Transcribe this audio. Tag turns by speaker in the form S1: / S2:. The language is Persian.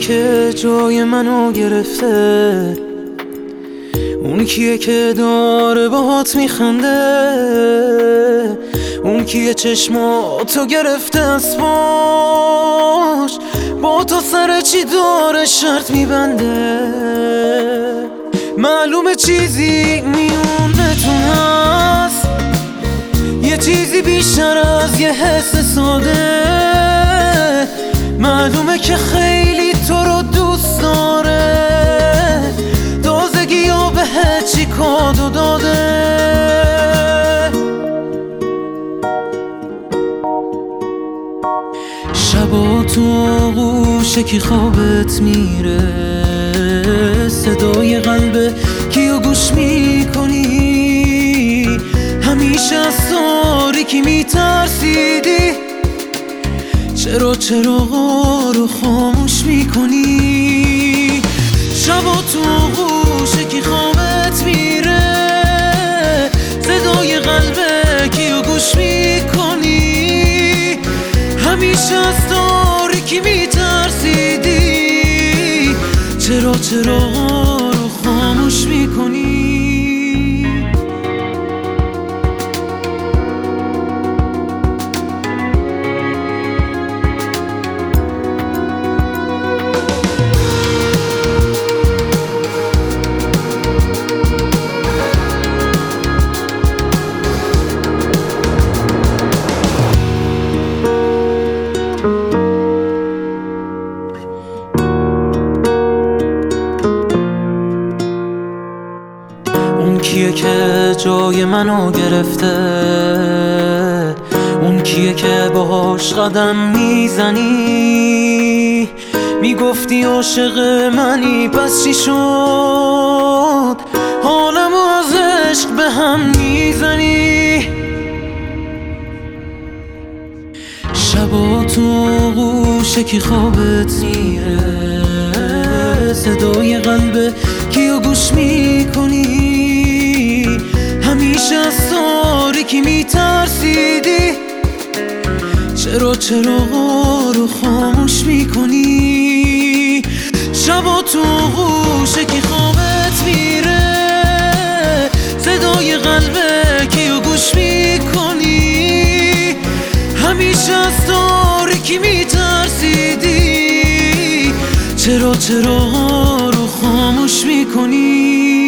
S1: که جای منو گرفته؟ اون کیه که داره باهات میخنده؟ اون کیه چشماتو گرفته از پاش، با تو سر چی داره شرط میبنده؟ معلومه چیزی میونتون هست، یه چیزی بیشتر از یه حس ساده. معلومه که خیلی تو رو دوست داره، تازگی ها بهت چی کادو داده؟ شبا تو آغوش کی خوابت میره؟ صدای قلب کیو گوش میکنی؟ همیشه از تاریکی میترسیدی، چرا چراغا رو خاموش میکنی؟ شبا تو آغوش کی خوابت میره؟ صدای قلب کیو گوش میکنی؟ همیشه از تاریکی میترسیدی، چرا چراغا رو خاموش میکنی؟ اون کیه که جای منو گرفته؟ اون کیه که باهاش قدم میزنی؟ میگفتی عاشق منی، پس چی شد؟ حالمو از عشق به هم میزنی؟ شبا تو آغوش کی خوابت میره؟ صدای قلب کیو گوش میکنی؟ همیشه از تاریکی میترسیدی، چرا چراغا رو خاموش میکنی؟ شبا تو آغوش کی خوابت میره؟ صدای قلب کیو گوش میکنی؟ همیشه از تاریکی میترسیدی، چرا چراغا رو خاموش میکنی؟